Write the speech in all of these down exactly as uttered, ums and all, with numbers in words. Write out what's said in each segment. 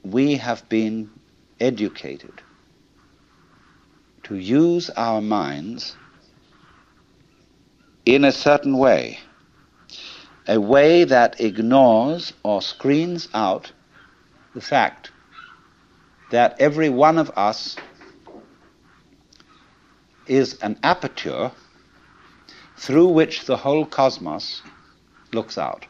we have been educated to use our minds in a certain way, a way that ignores or screens out the fact that every one of us is an aperture through which the whole cosmos looks out.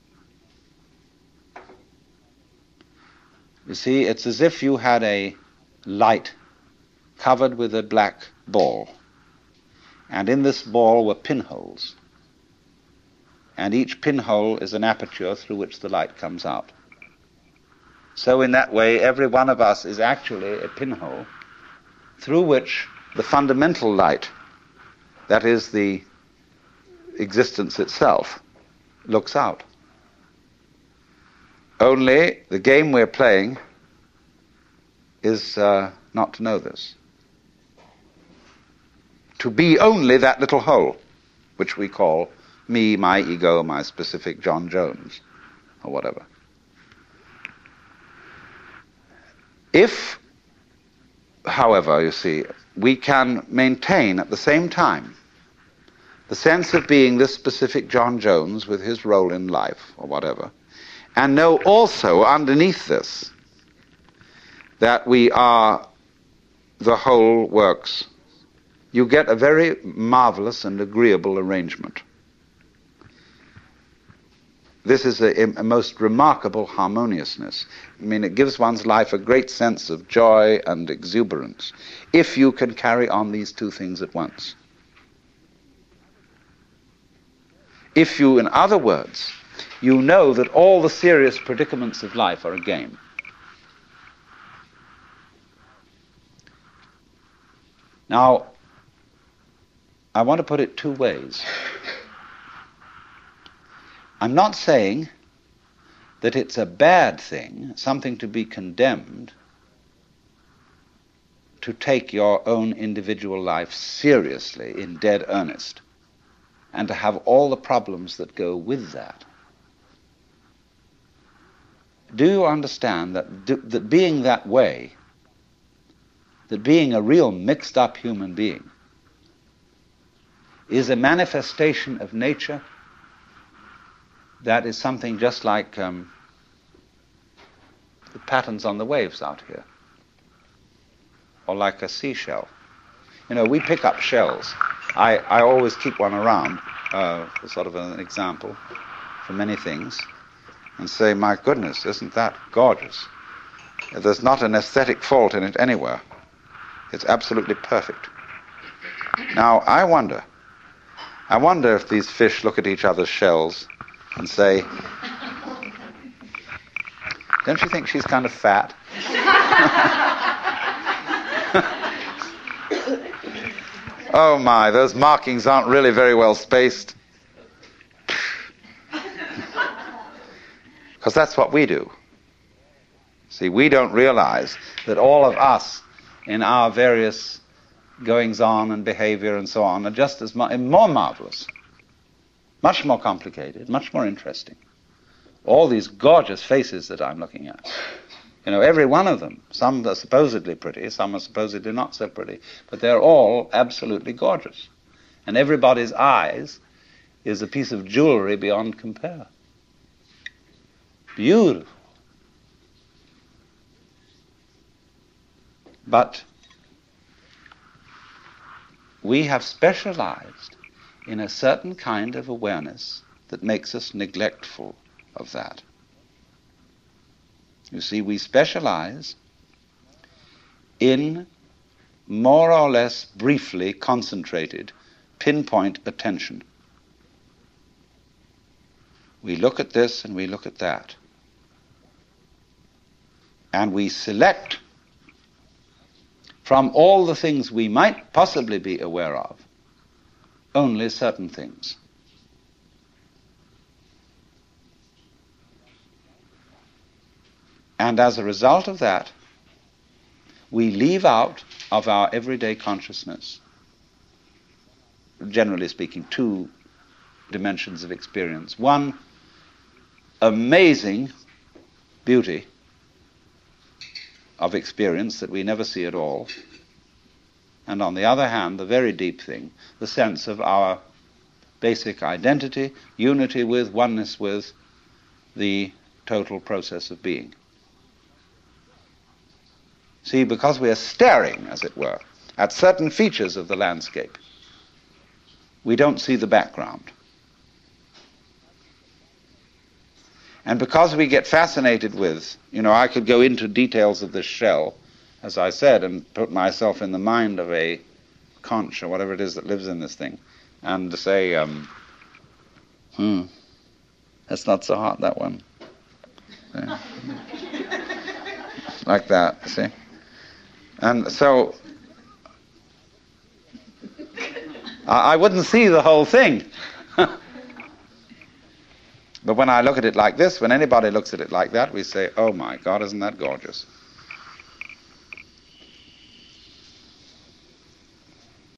You see, it's as if you had a light covered with a black ball, and in this ball were pinholes, and each pinhole is an aperture through which the light comes out. So in that way, every one of us is actually a pinhole through which the fundamental light, that is the existence itself, looks out. Only the game we're playing is uh, not to know this. To be only that little hole, which we call me, my ego, my specific John Jones, or whatever. If, however, you see, we can maintain at the same time the sense of being this specific John Jones with his role in life, or whatever, and know also underneath this that we are the whole works, you get a very marvelous and agreeable arrangement. This is a, a most remarkable harmoniousness. I mean, it gives one's life a great sense of joy and exuberance if you can carry on these two things at once. If you, in other words, you know that all the serious predicaments of life are a game. Now, I want to put it two ways. I'm not saying that it's a bad thing, something to be condemned, to take your own individual life seriously, in dead earnest, and to have all the problems that go with that. Do you understand that, do, that being that way, that being a real mixed-up human being, is a manifestation of nature that is something just like um, the patterns on the waves out here, or like a seashell. You know, we pick up shells. I, I always keep one around uh, for sort of an example for many things, and say, my goodness, isn't that gorgeous? There's not an aesthetic fault in it anywhere. It's absolutely perfect. Now, I wonder, I wonder if these fish look at each other's shells and say, don't you think she's kind of fat? Oh my, those markings aren't really very well spaced. Because that's what we do. See, we don't realize that all of us in our various goings-on and behavior and so on are just as mu- more marvelous, much more complicated, much more interesting. All these gorgeous faces that I'm looking at. You know, every one of them. Some are supposedly pretty, some are supposedly not so pretty, but they're all absolutely gorgeous. And everybody's eyes is a piece of jewelry beyond compare. Beautiful. But we have specialized in a certain kind of awareness that makes us neglectful of that. You see, we specialize in more or less briefly concentrated, pinpoint attention. We look at this and we look at that. And we select from all the things we might possibly be aware of, only certain things. And as a result of that, we leave out of our everyday consciousness, generally speaking, two dimensions of experience. One, amazing beauty, of experience that we never see at all. And on the other hand, the very deep thing, the sense of our basic identity, unity with, oneness with the total process of being. See, because we are staring, as it were, at certain features of the landscape, we don't see the background. And because we get fascinated with, you know, I could go into details of this shell, as I said, and put myself in the mind of a conch or whatever it is that lives in this thing, and to say, um, hmm, that's not so hot, that one. Yeah. Like that, see? And so, I, I wouldn't see the whole thing. But when I look at it like this, when anybody looks at it like that, we say, oh my God, isn't that gorgeous?